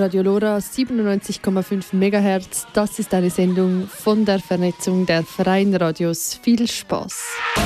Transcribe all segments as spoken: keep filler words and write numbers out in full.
Radio Lora siebenundneunzig Komma fünf Megahertz. Das ist eine Sendung von der Vernetzung der Freien Radios. Viel Spaß!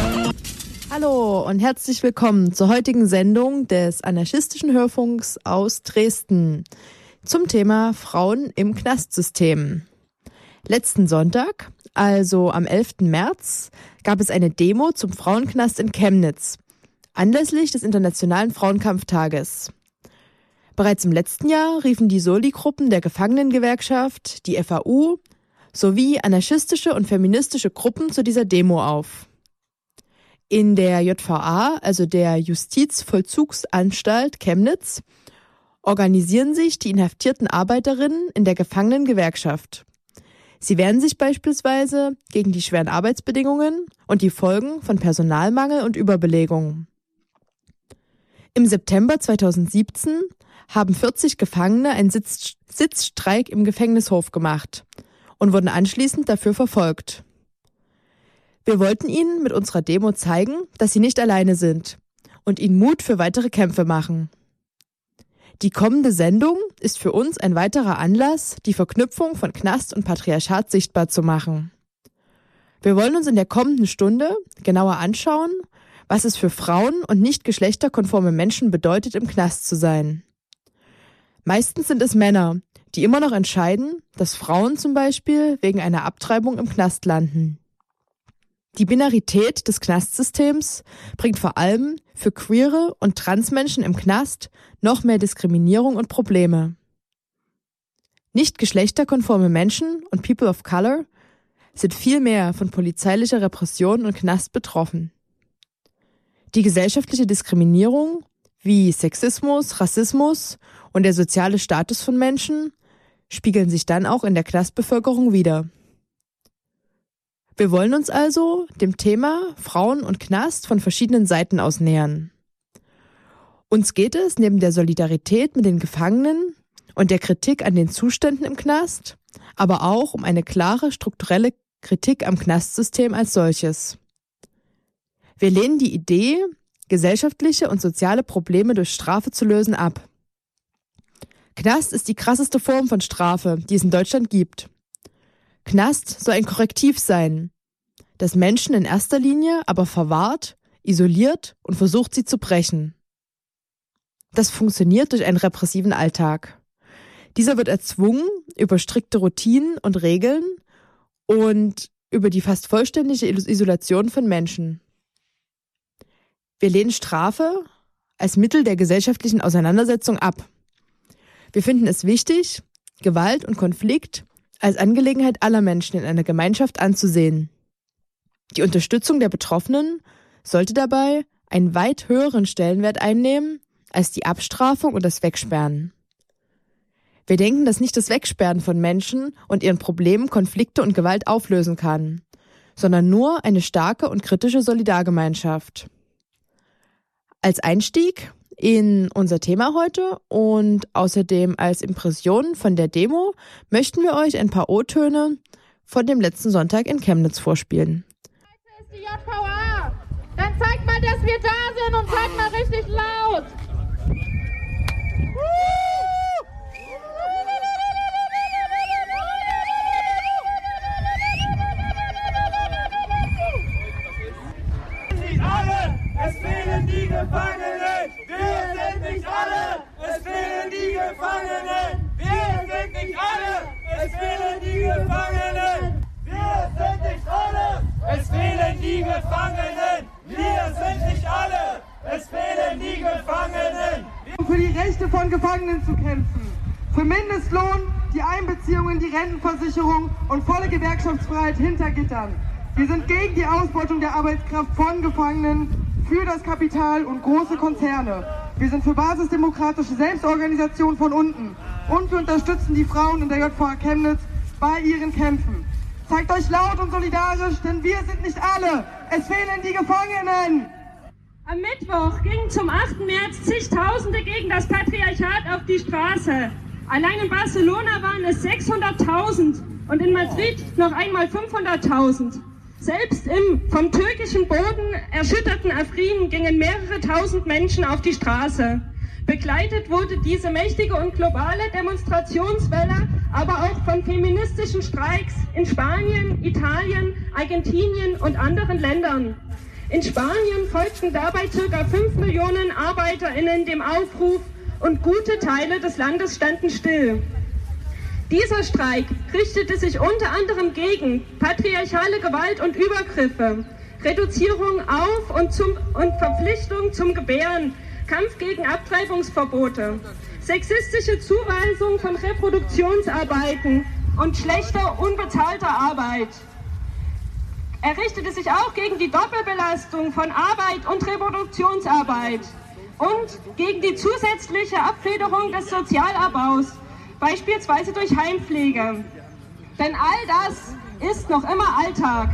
Hallo und herzlich willkommen zur heutigen Sendung des anarchistischen Hörfunks aus Dresden zum Thema Frauen im Knastsystem. Letzten Sonntag, also am elften März, gab es eine Demo zum Frauenknast in Chemnitz, anlässlich des Internationalen Frauenkampftages. Bereits im letzten Jahr riefen die Soli-Gruppen der Gefangenengewerkschaft, die F A U, sowie anarchistische und feministische Gruppen zu dieser Demo auf. In der J V A, also der Justizvollzugsanstalt Chemnitz, organisieren sich die inhaftierten Arbeiterinnen in der Gefangenengewerkschaft. Sie wehren sich beispielsweise gegen die schweren Arbeitsbedingungen und die Folgen von Personalmangel und Überbelegung. Im September zweitausendsiebzehn haben vierzig Gefangene einen Sitz- Sitzstreik im Gefängnishof gemacht und wurden anschließend dafür verfolgt. Wir wollten ihnen mit unserer Demo zeigen, dass sie nicht alleine sind und ihnen Mut für weitere Kämpfe machen. Die kommende Sendung ist für uns ein weiterer Anlass, die Verknüpfung von Knast und Patriarchat sichtbar zu machen. Wir wollen uns in der kommenden Stunde genauer anschauen, was es für Frauen und nicht geschlechterkonforme Menschen bedeutet, im Knast zu sein. Meistens sind es Männer, die immer noch entscheiden, dass Frauen zum Beispiel wegen einer Abtreibung im Knast landen. Die Binarität des Knastsystems bringt vor allem für queere und Transmenschen im Knast noch mehr Diskriminierung und Probleme. Nicht geschlechterkonforme Menschen und People of Color sind viel mehr von polizeilicher Repression und Knast betroffen. Die gesellschaftliche Diskriminierung wie Sexismus, Rassismus und der soziale Status von Menschen spiegeln sich dann auch in der Knastbevölkerung wider. Wir wollen uns also dem Thema Frauen und Knast von verschiedenen Seiten aus nähern. Uns geht es neben der Solidarität mit den Gefangenen und der Kritik an den Zuständen im Knast, aber auch um eine klare strukturelle Kritik am Knastsystem als solches. Wir lehnen die Idee, gesellschaftliche und soziale Probleme durch Strafe zu lösen, ab. Knast ist die krasseste Form von Strafe, die es in Deutschland gibt. Knast soll ein Korrektiv sein, das Menschen in erster Linie aber verwahrt, isoliert und versucht, sie zu brechen. Das funktioniert durch einen repressiven Alltag. Dieser wird erzwungen über strikte Routinen und Regeln und über die fast vollständige Isolation von Menschen. Wir lehnen Strafe als Mittel der gesellschaftlichen Auseinandersetzung ab. Wir finden es wichtig, Gewalt und Konflikt als Angelegenheit aller Menschen in einer Gemeinschaft anzusehen. Die Unterstützung der Betroffenen sollte dabei einen weit höheren Stellenwert einnehmen als die Abstrafung und das Wegsperren. Wir denken, dass nicht das Wegsperren von Menschen und ihren Problemen Konflikte und Gewalt auflösen kann, sondern nur eine starke und kritische Solidargemeinschaft. Als Einstieg in unser Thema heute und außerdem als Impression von der Demo möchten wir euch ein paar O-Töne von dem letzten Sonntag in Chemnitz vorspielen. Das ist die J V A. Dann zeigt mal, dass wir da sind und zeigt mal richtig laut. Nicht alle, es fehlen die Gefangenen. Wir sind nicht alle, es fehlen die Gefangenen. Wir sind nicht alle, es fehlen die Gefangenen. Wir sind nicht alle, es fehlen die Gefangenen. Wir sind nicht alle, es fehlen die Gefangenen. Um für die Rechte von Gefangenen zu kämpfen. Für Mindestlohn, die Einbeziehung in die Rentenversicherung und volle Gewerkschaftsfreiheit hinter Gittern. Wir sind gegen die Ausbeutung der Arbeitskraft von Gefangenen, für das Kapital und große Konzerne. Wir sind für basisdemokratische Selbstorganisation von unten. Und wir unterstützen die Frauen in der J V A Chemnitz bei ihren Kämpfen. Zeigt euch laut und solidarisch, denn wir sind nicht alle. Es fehlen die Gefangenen. Am Mittwoch gingen zum achten März zigtausende gegen das Patriarchat auf die Straße. Allein in Barcelona waren es sechshunderttausend und in Madrid noch einmal fünfhunderttausend. Selbst im vom türkischen Boden erschütterten Afrin gingen mehrere tausend Menschen auf die Straße. Begleitet wurde diese mächtige und globale Demonstrationswelle aber auch von feministischen Streiks in Spanien, Italien, Argentinien und anderen Ländern. In Spanien folgten dabei ca. fünf Millionen ArbeiterInnen dem Aufruf und gute Teile des Landes standen still. Dieser Streik richtete sich unter anderem gegen patriarchale Gewalt und Übergriffe, Reduzierung auf und, zum, und Verpflichtung zum Gebären, Kampf gegen Abtreibungsverbote, sexistische Zuweisung von Reproduktionsarbeiten und schlechter, unbezahlter Arbeit. Er richtete sich auch gegen die Doppelbelastung von Arbeit und Reproduktionsarbeit und gegen die zusätzliche Abfederung des Sozialabbaus, beispielsweise durch Heimpflege. Denn all das ist noch immer Alltag.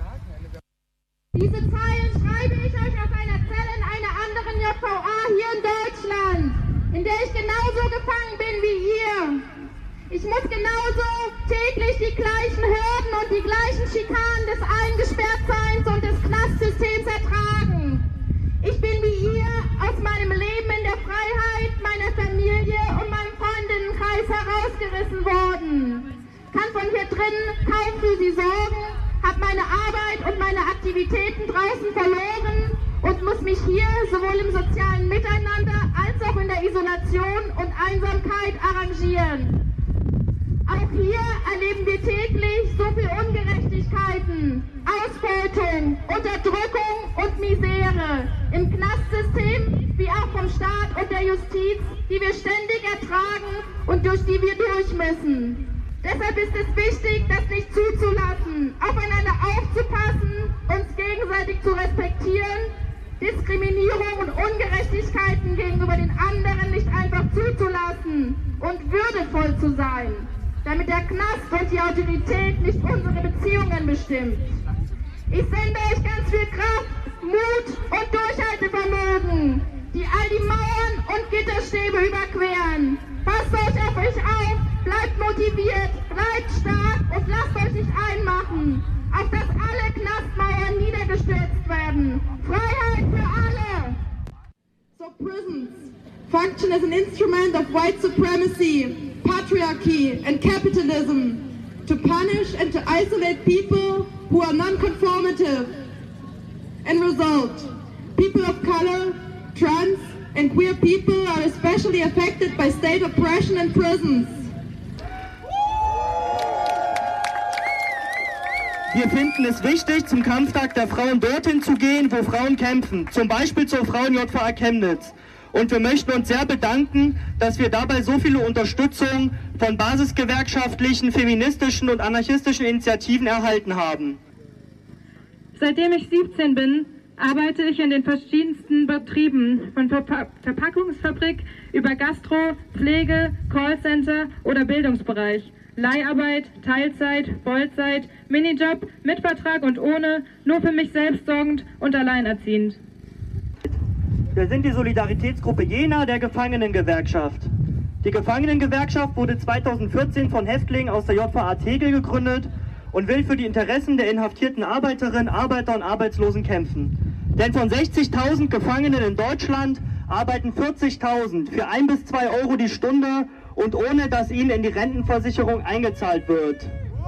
Diese Zeilen schreibe ich euch aus einer Zelle in einer anderen J V A hier in Deutschland, in der ich genauso gefangen bin wie ihr. Ich muss genauso täglich die gleichen Hürden und die gleichen Schikanen des Eingesperrtseins und des Knastsystems ertragen. Ich bin wie ihr aus meinem Leben in der Freiheit, meiner Familie und meinem Freundinnenkreis herausgerissen worden. Kann von hier drinnen kaum für sie sorgen, habe meine Arbeit und meine Aktivitäten draußen verloren und muss mich hier sowohl im sozialen Miteinander als auch in der Isolation und Einsamkeit arrangieren. Auch hier erleben wir täglich so viel Ungerechtigkeiten, Ausbeutung, Unterdrückung und Misere im Knastsystem wie auch vom Staat und der Justiz, die wir ständig ertragen und durch die wir durch müssen. Deshalb ist es wichtig, das nicht zuzulassen, aufeinander aufzupassen, uns gegenseitig zu respektieren, Diskriminierung und Ungerechtigkeiten gegenüber den anderen nicht einfach zuzulassen und würdevoll zu sein, damit der Knast und die Autorität nicht unsere Beziehungen bestimmt. Ich sende euch ganz viel Kraft, Mut und Durchhaltevermögen, die all die Mauern und Gitterstäbe überqueren. Passt euch auf euch auf, bleibt motiviert, bleibt stark und lasst euch nicht einmachen, auf dass alle Knastmauern niedergestürzt werden. Freiheit für alle! So prisons function as an instrument of white supremacy, patriarchy and capitalism to punish and to isolate people who are non-conformative. End result, people of color, trans and queer people are especially affected by state oppression in prisons. Wir finden es wichtig, zum Kampftag der Frauen dorthin zu gehen, wo Frauen kämpfen, zum Beispiel zur Frauen-J V A Chemnitz. Und wir möchten uns sehr bedanken, dass wir dabei so viele Unterstützung von basisgewerkschaftlichen, feministischen und anarchistischen Initiativen erhalten haben. Seitdem ich siebzehn bin, arbeite ich in den verschiedensten Betrieben, von Verpa- Verpackungsfabrik über Gastro, Pflege, Callcenter oder Bildungsbereich. Leiharbeit, Teilzeit, Vollzeit, Minijob, mit Vertrag und ohne, nur für mich selbst sorgend und alleinerziehend. Wir sind die Solidaritätsgruppe Jena der Gefangenengewerkschaft. Die Gefangenengewerkschaft wurde zweitausendvierzehn von Häftlingen aus der J V A Tegel gegründet und will für die Interessen der inhaftierten Arbeiterinnen, Arbeiter und Arbeitslosen kämpfen. Denn von sechzigtausend Gefangenen in Deutschland arbeiten vierzigtausend für ein bis zwei Euro die Stunde und ohne, dass ihnen in die Rentenversicherung eingezahlt wird.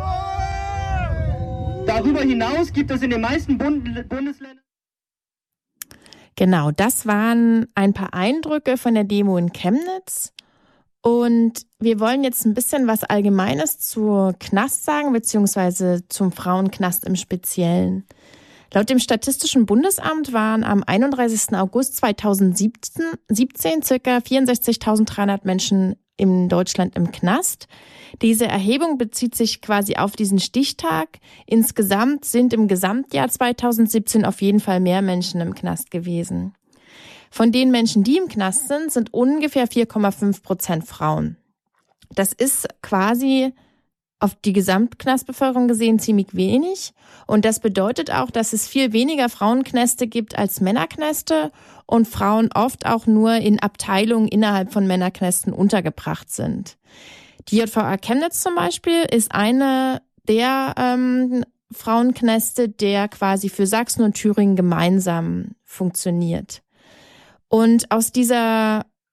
Darüber hinaus gibt es in den meisten Bund- Bundesländern... Genau, das waren ein paar Eindrücke von der Demo in Chemnitz. Und wir wollen jetzt ein bisschen was Allgemeines zur Knast sagen, beziehungsweise zum Frauenknast im Speziellen. Laut dem Statistischen Bundesamt waren am einunddreißigsten August zweitausendsiebzehn circa vierundsechzigtausenddreihundert Menschen in Deutschland im Knast. Diese Erhebung bezieht sich quasi auf diesen Stichtag. Insgesamt sind im Gesamtjahr zweitausendsiebzehn auf jeden Fall mehr Menschen im Knast gewesen. Von den Menschen, die im Knast sind, sind ungefähr vier Komma fünf Prozent Frauen. Das ist quasi auf die Gesamtknastbevölkerung gesehen ziemlich wenig. Und das bedeutet auch, dass es viel weniger Frauenknäste gibt als Männerknäste und Frauen oft auch nur in Abteilungen innerhalb von Männerknästen untergebracht sind. Die J V A Chemnitz zum Beispiel ist eine der ähm, Frauenknäste, der quasi für Sachsen und Thüringen gemeinsam funktioniert. Und aus dieser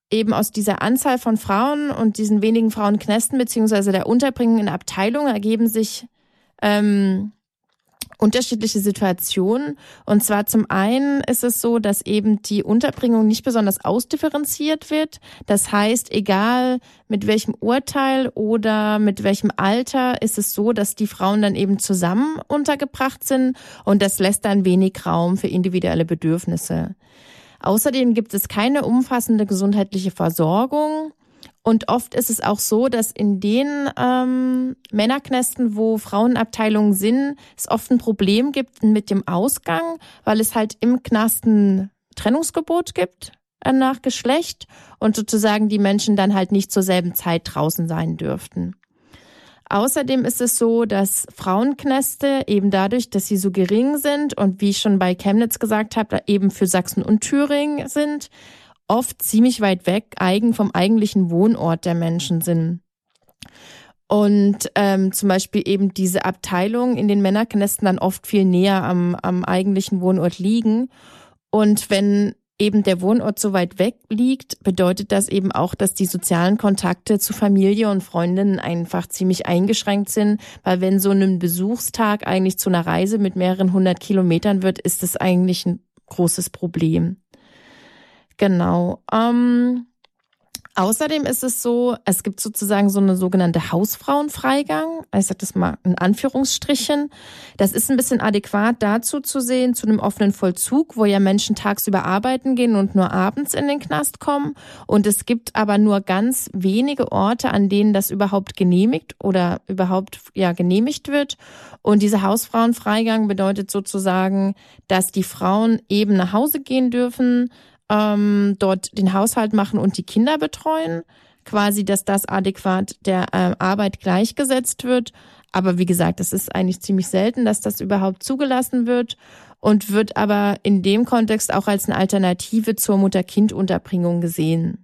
eben aus dieser Anzahl von Frauen und diesen wenigen Frauenknästen beziehungsweise der Unterbringung in Abteilungen ergeben sich ähm, unterschiedliche Situationen. Und zwar zum einen ist es so, dass eben die Unterbringung nicht besonders ausdifferenziert wird. Das heißt, egal mit welchem Urteil oder mit welchem Alter ist es so, dass die Frauen dann eben zusammen untergebracht sind und das lässt dann wenig Raum für individuelle Bedürfnisse. Außerdem gibt es keine umfassende gesundheitliche Versorgung. Und oft ist es auch so, dass in den ähm, Männerknästen, wo Frauenabteilungen sind, es oft ein Problem gibt mit dem Ausgang, weil es halt im Knast ein Trennungsgebot gibt äh, nach Geschlecht und sozusagen die Menschen dann halt nicht zur selben Zeit draußen sein dürften. Außerdem ist es so, dass Frauenknäste eben dadurch, dass sie so gering sind und wie ich schon bei Chemnitz gesagt habe, eben für Sachsen und Thüringen sind, oft ziemlich weit weg eigen vom eigentlichen Wohnort der Menschen sind. Und ähm, zum Beispiel eben diese Abteilungen in den Männerknästen dann oft viel näher am, am eigentlichen Wohnort liegen. Und wenn eben der Wohnort so weit weg liegt, bedeutet das eben auch, dass die sozialen Kontakte zu Familie und Freundinnen einfach ziemlich eingeschränkt sind, weil wenn so ein Besuchstag eigentlich zu einer Reise mit mehreren hundert Kilometern wird, ist das eigentlich ein großes Problem. Genau. Ähm, außerdem ist es so, es gibt sozusagen so eine sogenannte Hausfrauenfreigang. Ich sage das mal in Anführungsstrichen. Das ist ein bisschen adäquat dazu zu sehen, zu einem offenen Vollzug, wo ja Menschen tagsüber arbeiten gehen und nur abends in den Knast kommen. Und es gibt aber nur ganz wenige Orte, an denen das überhaupt genehmigt oder überhaupt ja genehmigt wird. Und diese Hausfrauenfreigang bedeutet sozusagen, dass die Frauen eben nach Hause gehen dürfen, Ähm, dort den Haushalt machen und die Kinder betreuen, quasi, dass das adäquat der äh, Arbeit gleichgesetzt wird. Aber wie gesagt, es ist eigentlich ziemlich selten, dass das überhaupt zugelassen wird und wird aber in dem Kontext auch als eine Alternative zur Mutter-Kind-Unterbringung gesehen.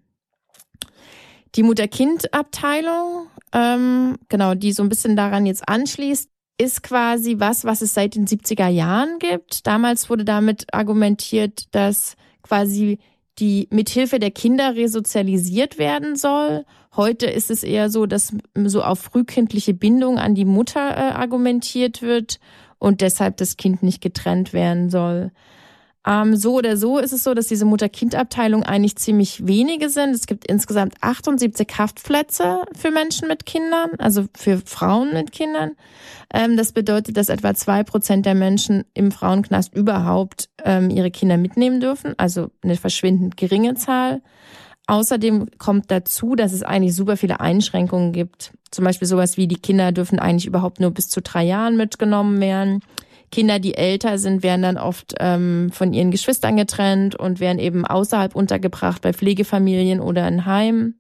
Die Mutter-Kind-Abteilung, ähm, genau, die so ein bisschen daran jetzt anschließt, ist quasi was, was es seit den siebziger Jahren gibt. Damals wurde damit argumentiert, dass quasi die mithilfe der Kinder resozialisiert werden soll. Heute ist es eher so, dass so auf frühkindliche Bindung an die Mutter äh, argumentiert wird und deshalb das Kind nicht getrennt werden soll. Ähm, so oder so ist es so, dass diese Mutter-Kind-Abteilung eigentlich ziemlich wenige sind. Es gibt insgesamt achtundsiebzig Haftplätze für Menschen mit Kindern, also für Frauen mit Kindern. Ähm, das bedeutet, dass etwa zwei Prozent der Menschen im Frauenknast überhaupt ähm, ihre Kinder mitnehmen dürfen, also eine verschwindend geringe Zahl. Außerdem kommt dazu, dass es eigentlich super viele Einschränkungen gibt. Zum Beispiel sowas wie, die Kinder dürfen eigentlich überhaupt nur bis zu drei Jahren mitgenommen werden. Kinder, die älter sind, werden dann oft ähm, von ihren Geschwistern getrennt und werden eben außerhalb untergebracht, bei Pflegefamilien oder in Heimen.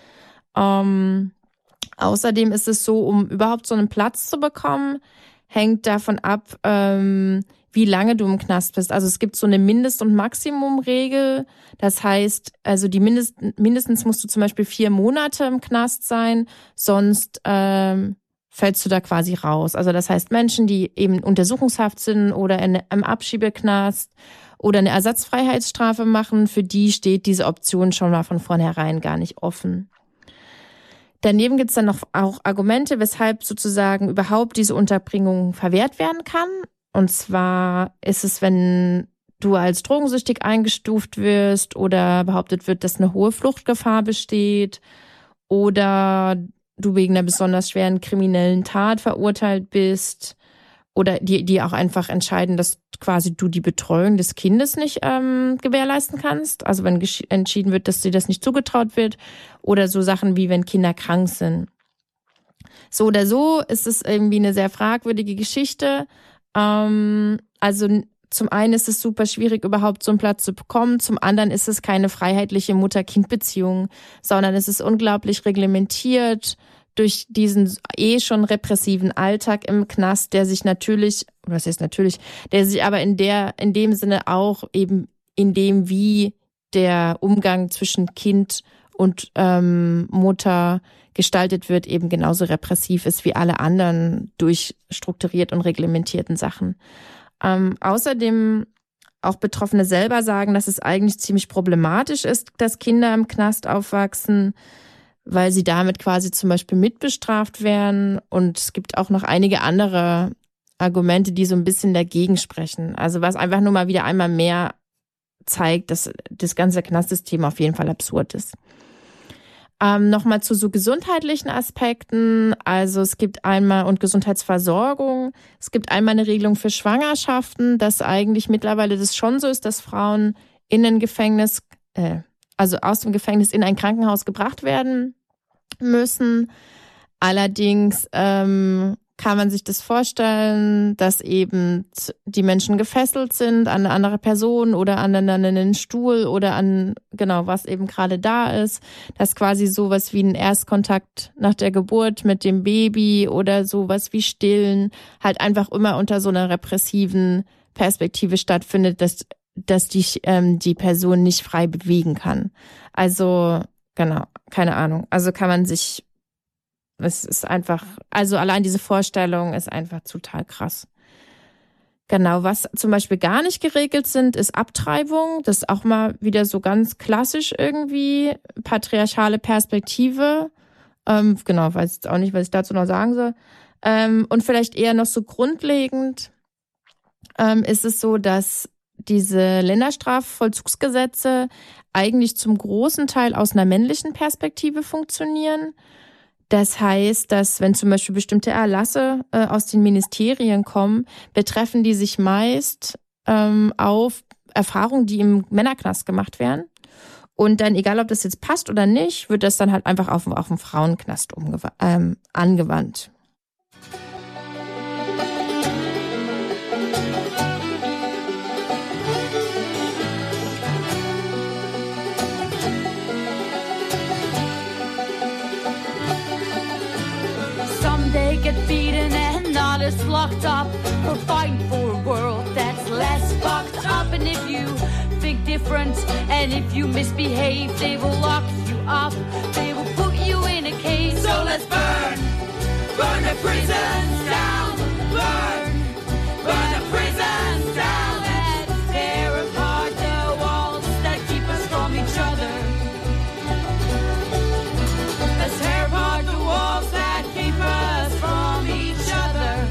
Ähm, außerdem ist es so, um überhaupt so einen Platz zu bekommen, hängt davon ab, ähm, wie lange du im Knast bist. Also es gibt so eine Mindest- und Maximumregel. Das heißt, also die Mindest, mindestens musst du zum Beispiel vier Monate im Knast sein, sonst ähm, fällst du da quasi raus. Also das heißt, Menschen, die eben Untersuchungshaft sind oder in einem Abschiebeknast oder eine Ersatzfreiheitsstrafe machen, für die steht diese Option schon mal von vornherein gar nicht offen. Daneben gibt es dann noch auch Argumente, weshalb sozusagen überhaupt diese Unterbringung verwehrt werden kann. Und zwar ist es, wenn du als drogensüchtig eingestuft wirst oder behauptet wird, dass eine hohe Fluchtgefahr besteht oder du wegen einer besonders schweren kriminellen Tat verurteilt bist oder die, die auch einfach entscheiden, dass quasi du die Betreuung des Kindes nicht ähm, gewährleisten kannst. Also wenn gesch- entschieden wird, dass dir das nicht zugetraut wird oder so Sachen wie wenn Kinder krank sind. So oder so ist es irgendwie eine sehr fragwürdige Geschichte. Ähm, also zum einen ist es super schwierig, überhaupt so einen Platz zu bekommen. Zum anderen ist es keine freiheitliche Mutter-Kind-Beziehung, sondern es ist unglaublich reglementiert durch diesen eh schon repressiven Alltag im Knast, der sich natürlich, was heißt natürlich, der sich aber in der, in dem Sinne auch eben in dem, wie der Umgang zwischen Kind und ähm, Mutter gestaltet wird, eben genauso repressiv ist wie alle anderen durchstrukturiert und reglementierten Sachen. Ähm, außerdem auch Betroffene selber sagen, dass es eigentlich ziemlich problematisch ist, dass Kinder im Knast aufwachsen, weil sie damit quasi zum Beispiel mitbestraft werden. Und es gibt auch noch einige andere Argumente, die so ein bisschen dagegen sprechen. Also was einfach nur mal wieder einmal mehr zeigt, dass das ganze Knastsystem auf jeden Fall absurd ist. Ähm, Nochmal zu so gesundheitlichen Aspekten. Also es gibt einmal und Gesundheitsversorgung. Es gibt einmal eine Regelung für Schwangerschaften, dass eigentlich mittlerweile das schon so ist, dass Frauen in ein Gefängnis, äh, also aus dem Gefängnis in ein Krankenhaus gebracht werden müssen. Allerdings ähm, kann man sich das vorstellen, dass eben die Menschen gefesselt sind an eine andere Person oder an einen Stuhl oder an, genau, was eben gerade da ist. Dass quasi sowas wie ein Erstkontakt nach der Geburt mit dem Baby oder sowas wie Stillen halt einfach immer unter so einer repressiven Perspektive stattfindet, dass, dass die, ähm, die Person nicht frei bewegen kann. Also, genau, keine Ahnung. Also kann man sich Es ist einfach, also allein diese Vorstellung ist einfach total krass. Genau, was zum Beispiel gar nicht geregelt sind, ist Abtreibung. Das ist auch mal wieder so ganz klassisch irgendwie, patriarchale Perspektive. Ähm, genau, weiß jetzt auch nicht, was ich dazu noch sagen soll. Ähm, und vielleicht eher noch so grundlegend ähm, ist es so, dass diese Länderstrafvollzugsgesetze eigentlich zum großen Teil aus einer männlichen Perspektive funktionieren. Das heißt, dass wenn zum Beispiel bestimmte Erlasse äh, aus den Ministerien kommen, betreffen die sich meist ähm, auf Erfahrungen, die im Männerknast gemacht werden. Und dann, egal ob das jetzt passt oder nicht, wird das dann halt einfach auf, auf den Frauenknast umgew- ähm, angewandt. They get beaten and others locked up for fighting for a world that's less fucked up. And if you think different and if you misbehave, they will lock you up. They will put you in a cage. So let's burn, burn the prisons down, burn, burn the prisons down. Let's tear apart the walls that keep us from each other. Let's tear apart the walls that keep us from each other.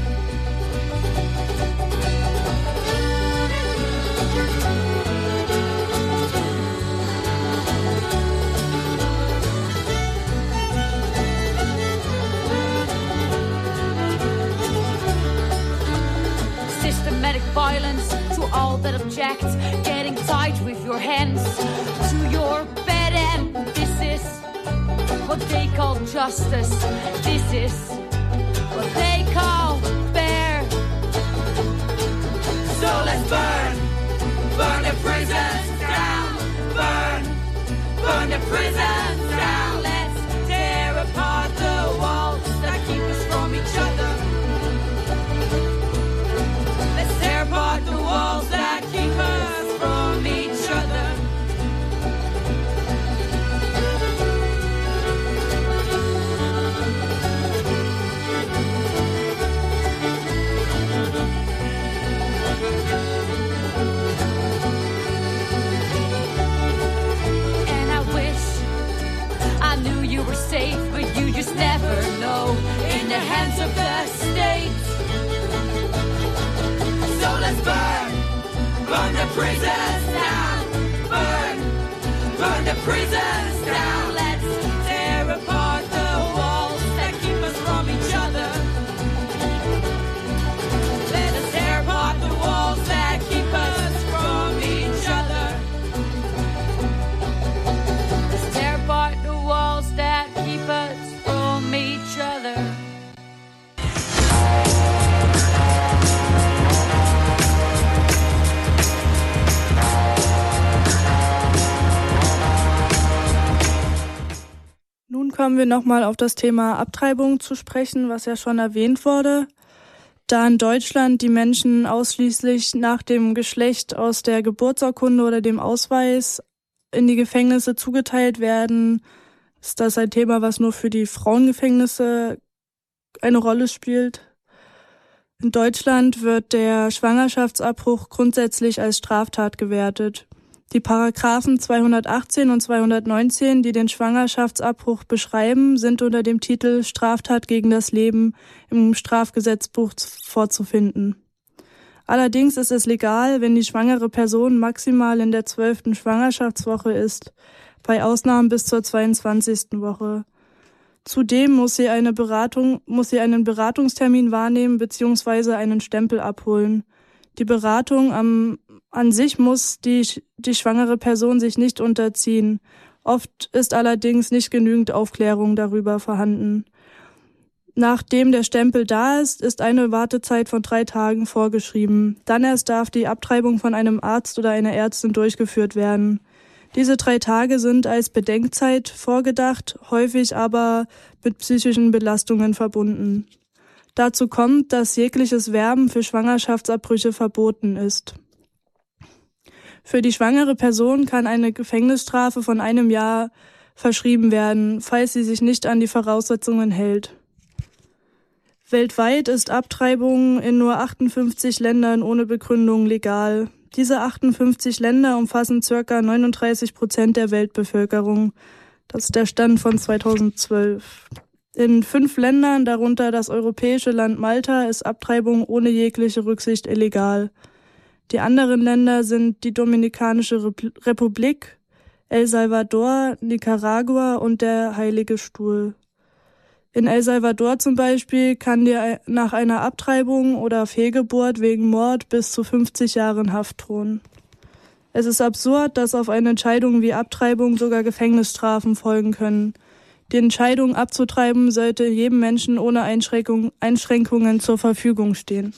Systematic violence to all that object, getting tight with your hands to your bed, and this is what they call justice. This is what they call fair. So let's burn, burn the prisons down, burn, burn the prisons down. Let's tear apart the walls that keep us from each other. Let's tear apart the walls that keep us from each other. You were safe, but you just never know, in the hands of the state. So let's burn, burn the prisons down, burn, burn the prisons down. Let's tear apart the walls that keep us from each other. Let us tear apart the walls that keep us from each other. Let's tear apart the walls that keep us from each other. Nun kommen wir nochmal auf das Thema Abtreibung zu sprechen, was ja schon erwähnt wurde. Da in Deutschland die Menschen ausschließlich nach dem Geschlecht aus der Geburtsurkunde oder dem Ausweis in die Gefängnisse zugeteilt werden, ist das ein Thema, was nur für die Frauengefängnisse eine Rolle spielt. In Deutschland wird der Schwangerschaftsabbruch grundsätzlich als Straftat gewertet. Die Paragraphen zweihundertachtzehn und zweihundertneunzehn, die den Schwangerschaftsabbruch beschreiben, sind unter dem Titel Straftat gegen das Leben im Strafgesetzbuch vorzufinden. Allerdings ist es legal, wenn die schwangere Person maximal in der zwölften Schwangerschaftswoche ist, bei Ausnahmen bis zur zweiundzwanzigsten Woche. Zudem muss sie eine Beratung, muss sie einen Beratungstermin wahrnehmen bzw. einen Stempel abholen. Die Beratung am, an sich muss die, die schwangere Person sich nicht unterziehen. Oft ist allerdings nicht genügend Aufklärung darüber vorhanden. Nachdem der Stempel da ist, ist eine Wartezeit von drei Tagen vorgeschrieben. Dann erst darf die Abtreibung von einem Arzt oder einer Ärztin durchgeführt werden. Diese drei Tage sind als Bedenkzeit vorgedacht, häufig aber mit psychischen Belastungen verbunden. Dazu kommt, dass jegliches Werben für Schwangerschaftsabbrüche verboten ist. Für die schwangere Person kann eine Gefängnisstrafe von einem Jahr verschrieben werden, falls sie sich nicht an die Voraussetzungen hält. Weltweit ist Abtreibung in nur achtundfünfzig Ländern ohne Begründung legal. Diese achtundfünfzig Länder umfassen ca. neununddreißig Prozent der Weltbevölkerung. Das ist der Stand von zweitausendzwölf. In fünf Ländern, darunter das europäische Land Malta, ist Abtreibung ohne jegliche Rücksicht illegal. Die anderen Länder sind die Dominikanische Republik, El Salvador, Nicaragua und der Heilige Stuhl. In El Salvador zum Beispiel kann dir nach einer Abtreibung oder Fehlgeburt wegen Mord bis zu fünfzig Jahren Haft drohen. Es ist absurd, dass auf eine Entscheidung wie Abtreibung sogar Gefängnisstrafen folgen können. Die Entscheidung abzutreiben sollte jedem Menschen ohne Einschränkung, Einschränkungen zur Verfügung stehen.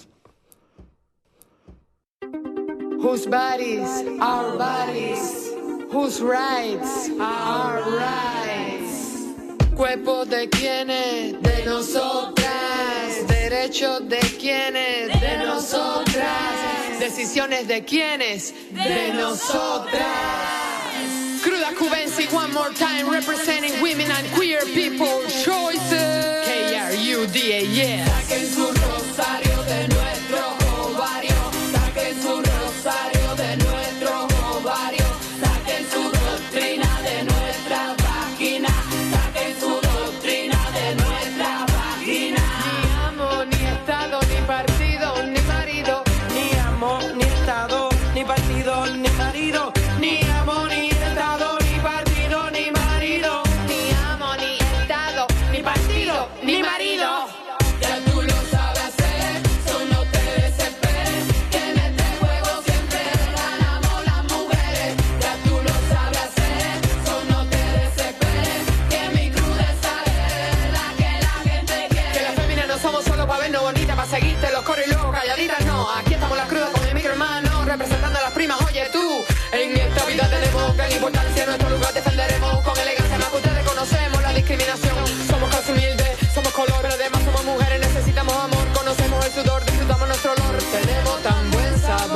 Whose bodies, our bodies. Whose rights, our rights. Cuerpo de quienes, de nosotras. Derechos de quienes, de nosotras. Decisiones de quienes, de nosotras. Cruda Cubensi, one more time, representing women and queer people choices. K R U D A, yeah. Saquen su rosario de nuestro ovario. Saquen su rosario de nuestro ovario. Saquen su doctrina de nuestra vagina. Saquen su doctrina de nuestra vagina. Ni amo, ni estado, ni partido, ni marido. Ni amo, ni estado, ni partido, ni marido. Ni amo, ni estado, ni partido, ni marido. Ni amo, ni estado, ni partido, ni marido. Ya tú lo sabes hacer, so no te desesperes. Que en este juego siempre ganamos las mujeres. Ya tú lo sabes hacer, so no te desesperes. Que mi crudeza es la que la gente quiere. Que las féminas no somos solo para vernos bonitas, para seguirte los coros y luego calladitas, no. Aquí estamos las crudas con el micro hermano, representando a las primas, oye tú. En esta vida tenemos gran importancia, en nuestro lugar defenderemos con elegancia, más que ustedes conocemos la discriminación. Somos casi humildes, somos color, pero además somos mujeres, necesitamos amor, conocemos el sudor, disfrutamos nuestro olor, tenemos tan buen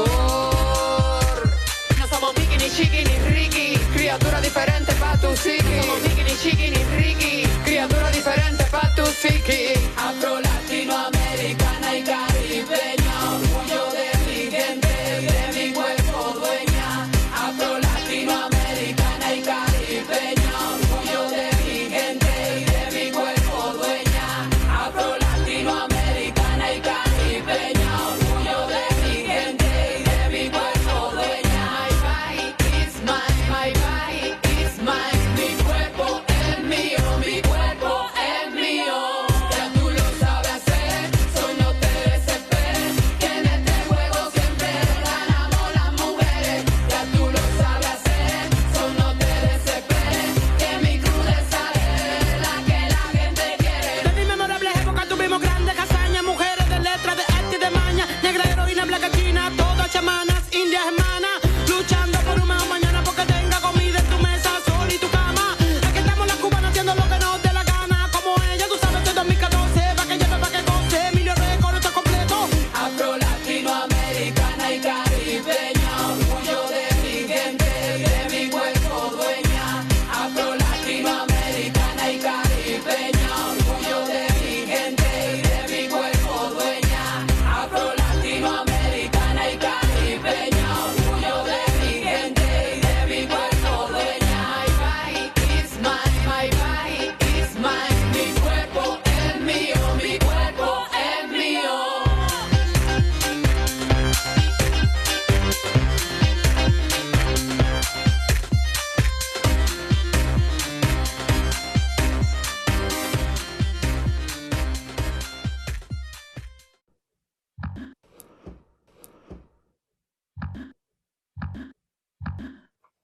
sabor. No somos Mickey, ni Chiqui, ni Ricky, criatura diferente pa' tu psiqui. No somos Mickey, ni Chiqui, ni Ricky, criatura diferente pa' tu psiqui. Afro, latinoamericana y caribeña, orgullo de mi gente, de mi cuerpo dueña. Afro, latinoamericana y caribeña, orgullo de mi gente y de mi cuerpo dueña. Afro, latinoamericana y caribeña, orgullo de mi gente y de mi cuerpo dueña. My body is mine, my body is mine. Mi cuerpo es mío, mi cuerpo es mío. Ya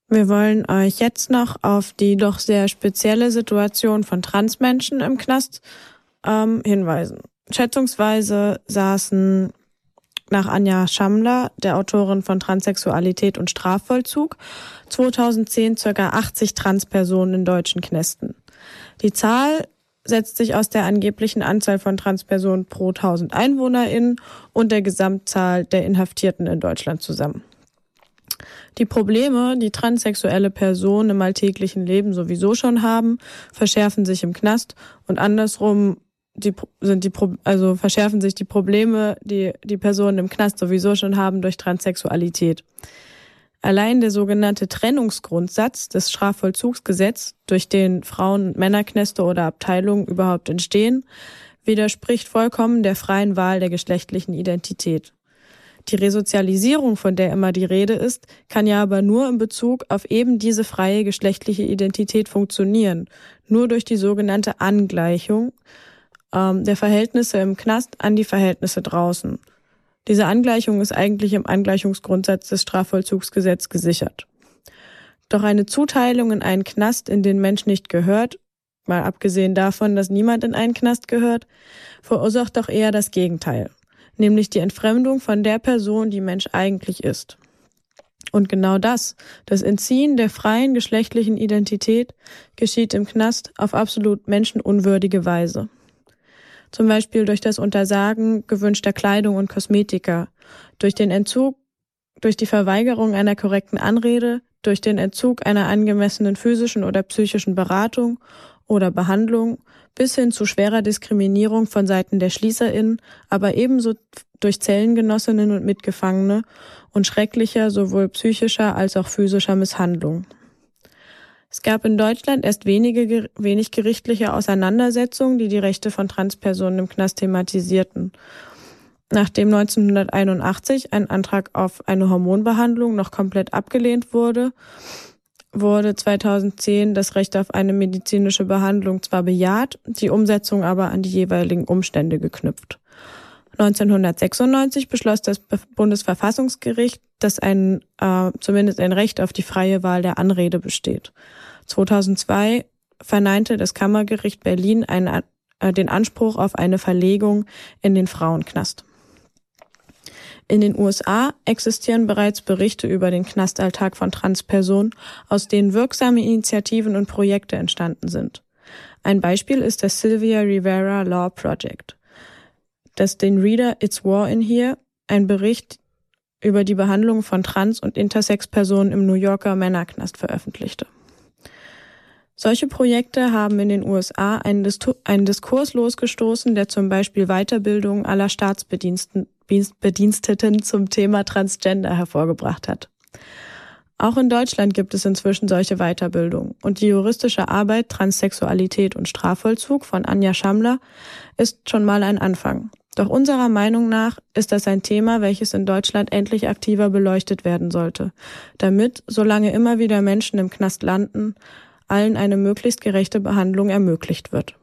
Wir wollen euch jetzt noch auf die doch sehr spezielle Situation von Transmenschen im Knast ähm, hinweisen. Schätzungsweise saßen nach Anja Schammler, der Autorin von Transsexualität und Strafvollzug, zweitausendzehn ca. achtzig Transpersonen in deutschen Knästen. Die Zahl setzt sich aus der angeblichen Anzahl von Transpersonen pro tausend EinwohnerInnen und der Gesamtzahl der Inhaftierten in Deutschland zusammen. Die Probleme, die transsexuelle Personen im alltäglichen Leben sowieso schon haben, verschärfen sich im Knast und andersrum die, sind die, also verschärfen sich die Probleme, die die Personen im Knast sowieso schon haben durch Transsexualität. Allein der sogenannte Trennungsgrundsatz des Strafvollzugsgesetzes, durch den Frauen- und Männerknäste oder Abteilungen überhaupt entstehen, widerspricht vollkommen der freien Wahl der geschlechtlichen Identität. Die Resozialisierung, von der immer die Rede ist, kann ja aber nur in Bezug auf eben diese freie geschlechtliche Identität funktionieren, nur durch die sogenannte Angleichung ähm, der Verhältnisse im Knast an die Verhältnisse draußen. Diese Angleichung ist eigentlich im Angleichungsgrundsatz des Strafvollzugsgesetzes gesichert. Doch eine Zuteilung in einen Knast, in den Mensch nicht gehört, mal abgesehen davon, dass niemand in einen Knast gehört, verursacht doch eher das Gegenteil. Nämlich die Entfremdung von der Person, die Mensch eigentlich ist. Und genau das, das Entziehen der freien geschlechtlichen Identität, geschieht im Knast auf absolut menschenunwürdige Weise. Zum Beispiel durch das Untersagen gewünschter Kleidung und Kosmetika, durch den Entzug, durch die Verweigerung einer korrekten Anrede, durch den Entzug einer angemessenen physischen oder psychischen Beratung oder Behandlung, bis hin zu schwerer Diskriminierung von Seiten der SchließerInnen, aber ebenso durch Zellengenossinnen und Mitgefangene und schrecklicher sowohl psychischer als auch physischer Misshandlung. Es gab in Deutschland erst wenige, wenig gerichtliche Auseinandersetzungen, die die Rechte von Transpersonen im Knast thematisierten. Nachdem neunzehnhunderteinundachtzig ein Antrag auf eine Hormonbehandlung noch komplett abgelehnt wurde, wurde zweitausendzehn das Recht auf eine medizinische Behandlung zwar bejaht, die Umsetzung aber an die jeweiligen Umstände geknüpft. neunzehnhundertsechsundneunzig beschloss das Bundesverfassungsgericht, dass ein äh, zumindest ein Recht auf die freie Wahl der Anrede besteht. zweitausendzwei verneinte das Kammergericht Berlin einen, äh, den Anspruch auf eine Verlegung in den Frauenknast. In den U S A existieren bereits Berichte über den Knastalltag von Transpersonen, aus denen wirksame Initiativen und Projekte entstanden sind. Ein Beispiel ist das Sylvia Rivera Law Project, das den Reader It's War in Here, ein Bericht über die Behandlung von Trans- und Intersex-Personen im New Yorker Männerknast, veröffentlichte. Solche Projekte haben in den U S A einen, Dis- einen Diskurs losgestoßen, der zum Beispiel Weiterbildung aller Staatsbediensteten Bediensteten zum Thema Transgender hervorgebracht hat. Auch in Deutschland gibt es inzwischen solche Weiterbildung und die juristische Arbeit Transsexualität und Strafvollzug von Anja Schammler ist schon mal ein Anfang. Doch unserer Meinung nach ist das ein Thema, welches in Deutschland endlich aktiver beleuchtet werden sollte, damit, solange immer wieder Menschen im Knast landen, allen eine möglichst gerechte Behandlung ermöglicht wird.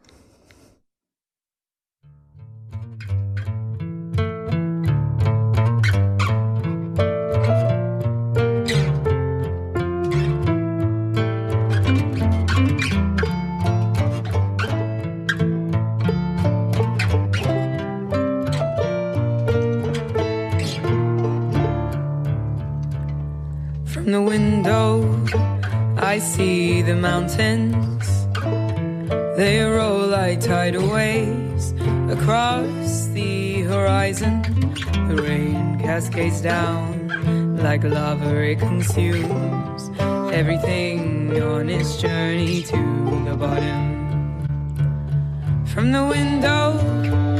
From the window, I see the mountains. They roll like tidal waves across the horizon. The rain cascades down like lava. It consumes everything on its journey to the bottom. From the window,